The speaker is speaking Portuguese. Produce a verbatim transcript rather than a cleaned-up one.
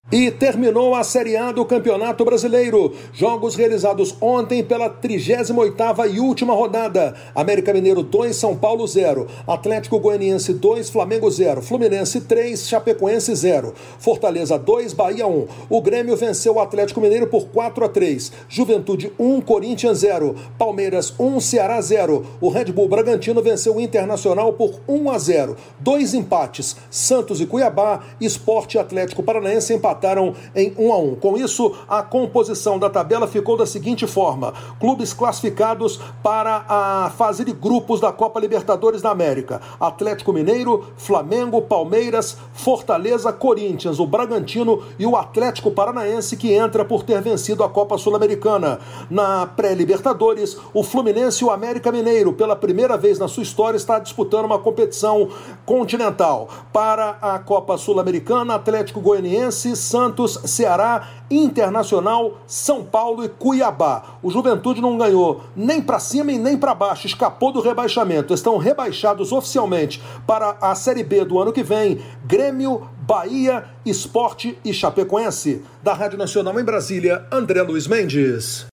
E terminou a Série A do Campeonato Brasileiro. Jogos realizados ontem pela trigésima oitava e última rodada. América Mineiro dois, São Paulo zero. Atlético Goianiense dois, Flamengo zero. Fluminense três, Chapecoense zero. Fortaleza dois, Bahia um. O Grêmio venceu o Atlético Mineiro por quatro a três. Juventude um, Corinthians zero. Palmeiras um, Ceará zero. O Red Bull Bragantino venceu o Internacional por um a zero. Dois empates, Santos e Cuiabá. Sport e Atlético Paranaense empataram em um a um. Com isso, a composição da tabela ficou da seguinte forma: clubes classificados para a fase de grupos da Copa Libertadores da América: Atlético Mineiro, Flamengo, Palmeiras, Fortaleza, Corinthians, o Bragantino e o Atlético Paranaense, que entra por ter vencido a Copa Sul-Americana. Na pré-Libertadores, o Fluminense e o América Mineiro, pela primeira vez na sua história, está disputando uma competição continental. Para a Copa Sul-Americana, Atlético Goianiense, Santos, Ceará, Internacional, São Paulo e Cuiabá. O Juventude não ganhou nem para cima e nem para baixo, escapou do rebaixamento. Estão rebaixados oficialmente para a Série B do ano que vem: Grêmio, Bahia, Sport e Chapecoense. Da Rádio Nacional em Brasília, André Luiz Mendes.